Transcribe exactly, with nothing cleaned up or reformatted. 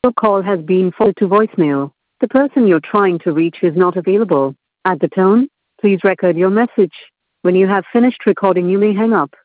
Your call has been forwarded to voicemail. The person you're trying to reach is not available. At the tone, please record your message. When you have finished recording, you may hang up.